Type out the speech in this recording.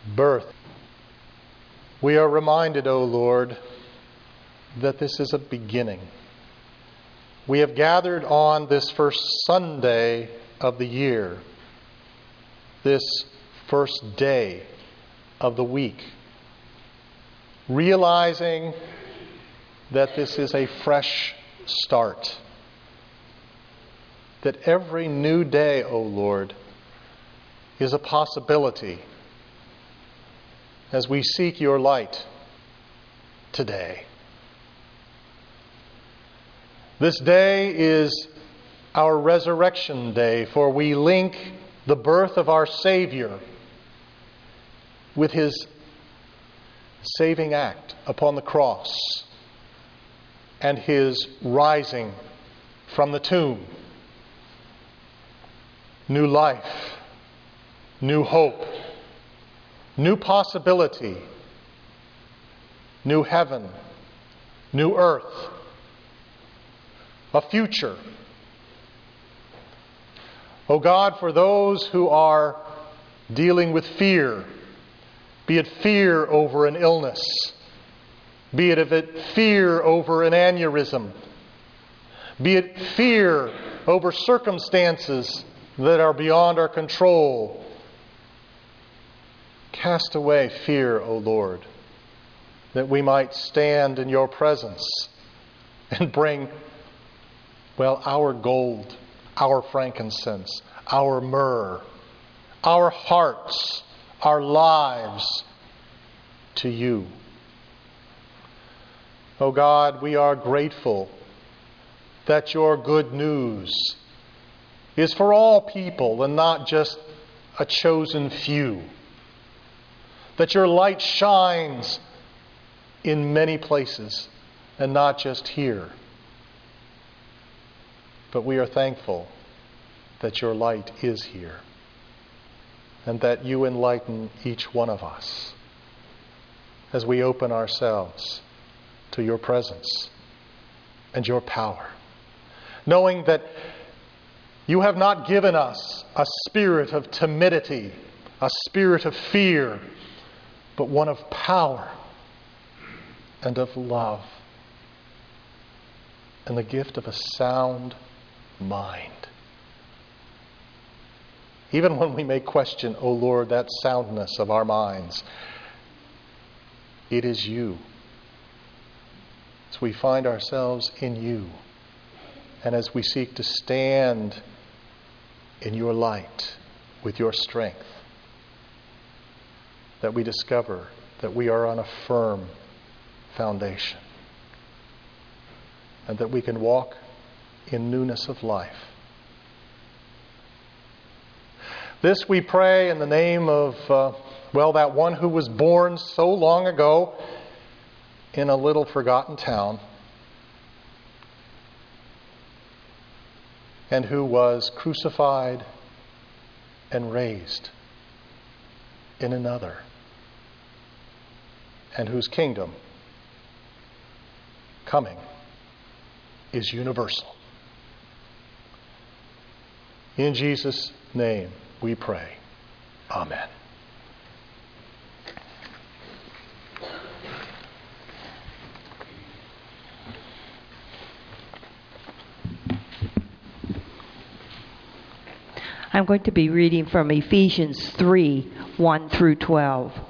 birth. We are reminded, O Lord, that this is a beginning. We have gathered on this first Sunday of the year, this first day of the week, realizing that this is a fresh start. That every new day, O Lord, is a possibility as we seek your light today. This day is our resurrection day, for we link the birth of our Savior with his saving act upon the cross and his rising from the tomb. New life, new hope, new possibility, new heaven, new earth, a future. O God, for those who are dealing with fear, be it fear over an illness, be it fear over an aneurysm, be it fear over circumstances that are beyond our control, cast away fear, O Lord, that we might stand in your presence and bring, our gold, our frankincense, our myrrh, our hearts, our lives to you. O God, we are grateful that your good news is for all people and not just a chosen few. That your light shines in many places and not just here. But we are thankful that your light is here and that you enlighten each one of us as we open ourselves to your presence and your power, knowing that you have not given us a spirit of timidity, a spirit of fear, but one of power and of love and the gift of a sound mind. Even when we may question, O Lord, that soundness of our minds, it is you. As we find ourselves in you, and as we seek to stand in your light with your strength, that we discover that we are on a firm foundation and that we can walk in newness of life. This we pray in the name of, that one who was born so long ago in a little forgotten town and who was crucified and raised in another, and whose kingdom coming is universal. In Jesus' name we pray. Amen. I'm going to be reading from Ephesians 3, 1 through 12.